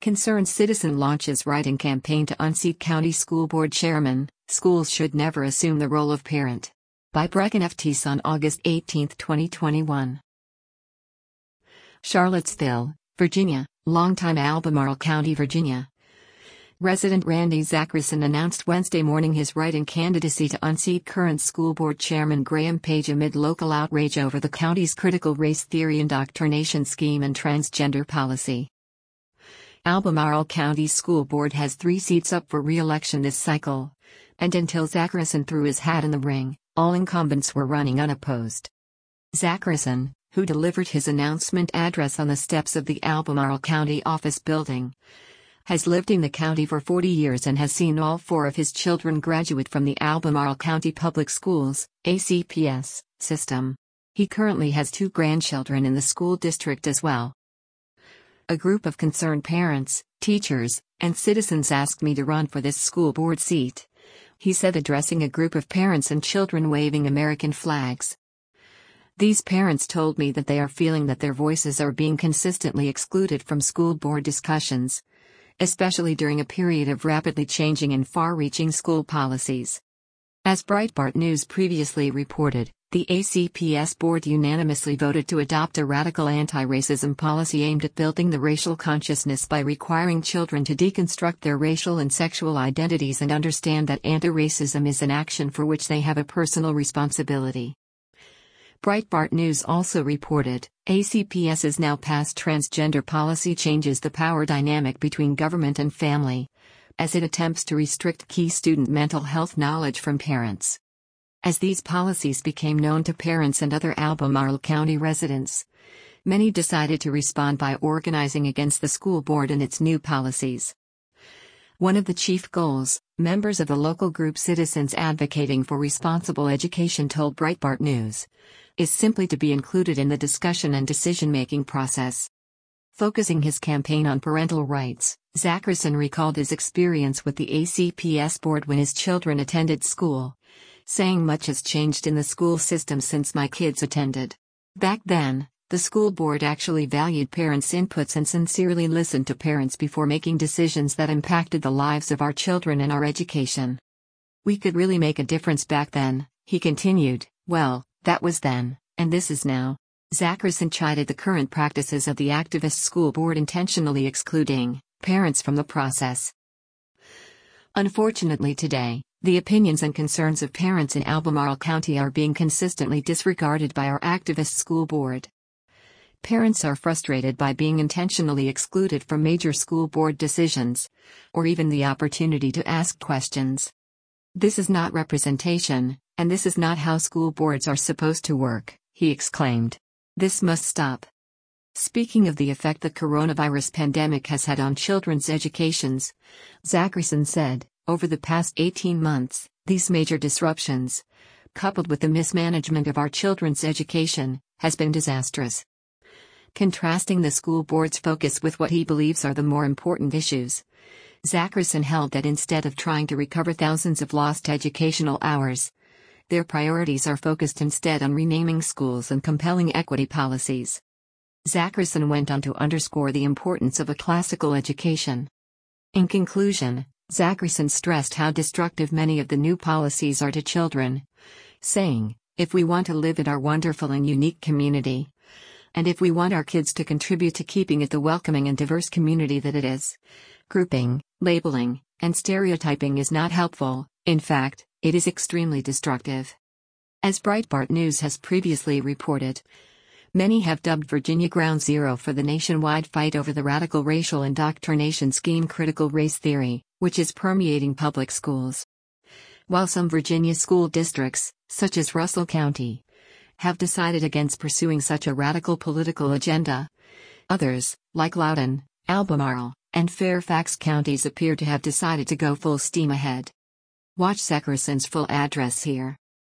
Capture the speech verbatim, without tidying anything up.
Concerned citizen launches writing campaign to unseat county school board chairman, schools should never assume the role of parent. By Brecken F. Teese on August eighteenth, twenty twenty-one. Charlottesville, Virginia, longtime Albemarle County, Virginia. Resident Randy Zachrison announced Wednesday morning his write-in candidacy to unseat current school board chairman Graham Page amid local outrage over the county's critical race theory indoctrination scheme and transgender policy. Albemarle County School Board has three seats up for re-election this cycle, and until Zachrison threw his hat in the ring, all incumbents were running unopposed. Zachrison, who delivered his announcement address on the steps of the Albemarle County office building, has lived in the county for forty years and has seen all four of his children graduate from the Albemarle County Public Schools, A C P S, system. He currently has two grandchildren in the school district as well. A group of concerned parents, teachers, and citizens asked me to run for this school board seat, he said, addressing a group of parents and children waving American flags. These parents told me that they are feeling that their voices are being consistently excluded from school board discussions, especially during a period of rapidly changing and far-reaching school policies. As Breitbart News previously reported, the A C P S board unanimously voted to adopt a radical anti-racism policy aimed at building the racial consciousness by requiring children to deconstruct their racial and sexual identities and understand that anti-racism is an action for which they have a personal responsibility. Breitbart News also reported, A C P S is now past transgender policy changes the power dynamic between government and family, as it attempts to restrict key student mental health knowledge from parents. As these policies became known to parents and other Albemarle County residents, many decided to respond by organizing against the school board and its new policies. One of the chief goals, members of the local group Citizens Advocating for Responsible Education told Breitbart News, is simply to be included in the discussion and decision-making process. Focusing his campaign on parental rights, Zachrison recalled his experience with the A C P S board when his children attended school, saying, "Much has changed in the school system since my kids attended. Back then, the school board actually valued parents' inputs and sincerely listened to parents before making decisions that impacted the lives of our children and our education. We could really make a difference back then," he continued. "Well, that was then, and this is now." Zachrison chided the current practices of the activist school board intentionally excluding parents from the process. Unfortunately today, the opinions and concerns of parents in Albemarle County are being consistently disregarded by our activist school board. Parents are frustrated by being intentionally excluded from major school board decisions, or even the opportunity to ask questions. "This is not representation, and this is not how school boards are supposed to work," he exclaimed. "This must stop." Speaking of the effect the coronavirus pandemic has had on children's educations, Zachrison said, "Over the past eighteen months, these major disruptions, coupled with the mismanagement of our children's education, has been disastrous." Contrasting the school board's focus with what he believes are the more important issues, Zachrison held that instead of trying to recover thousands of lost educational hours, their priorities are focused instead on renaming schools and compelling equity policies. Zachrison went on to underscore the importance of a classical education. In conclusion, Zachrison stressed how destructive many of the new policies are to children, saying, "If we want to live in our wonderful and unique community, and if we want our kids to contribute to keeping it the welcoming and diverse community that it is, grouping, labeling, and stereotyping is not helpful. In fact, it is extremely destructive." As Breitbart News has previously reported, many have dubbed Virginia ground zero for the nationwide fight over the radical racial indoctrination scheme critical race theory, which is permeating public schools. While some Virginia school districts, such as Russell County, have decided against pursuing such a radical political agenda, others, like Loudoun, Albemarle, and Fairfax counties appear to have decided to go full steam ahead. Watch Zachrison's full address here.